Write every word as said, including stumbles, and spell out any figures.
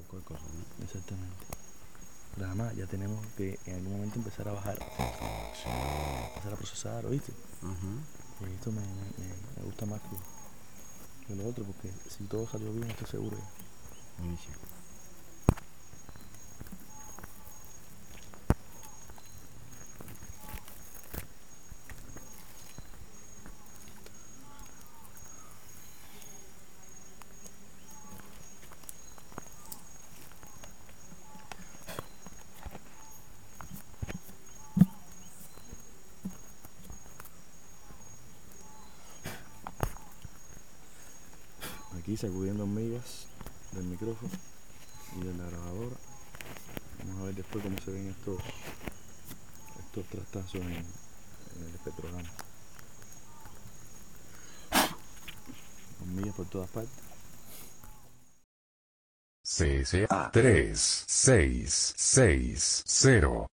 cualquier cosa, ¿no? Exactamente. Pero además ya tenemos que en algún momento empezar a bajar, Sí. empezar a procesar, ¿oíste? Uh-huh. Y esto me, me, me gusta más que, que lo otro, porque si todo salió bien, estoy seguro ya. Buenísimo. Aquí sacudiendo hormigas del micrófono y de la grabadora. Vamos a ver después cómo se ven estos, estos trastazos en, en el espectrograma. Hormigas por todas partes. C S A tres seis seis cero